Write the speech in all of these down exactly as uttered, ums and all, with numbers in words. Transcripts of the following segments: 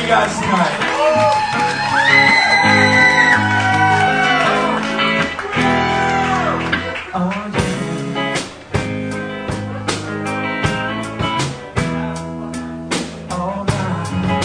you guys tonight. Oh, yeah. All night.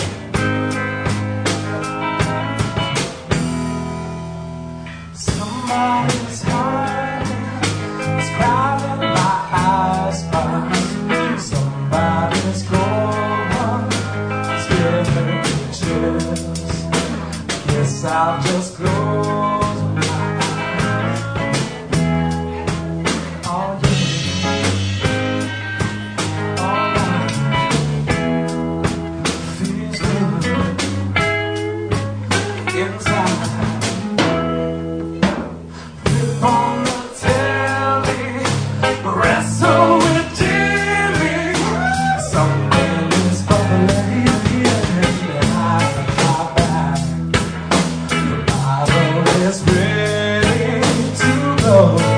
Somebody's heart is crowded my eyes. Somebody's gone, scared to chills. Guess I'll just close my eyes. Oh yeah, alright. Feels good inside. Flip on the telly, wrestle with Jimmy. Something is bubbling and I can fly back. The bottle is ready to go.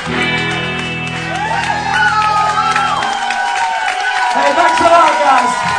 Hey, thanks a lot, guys.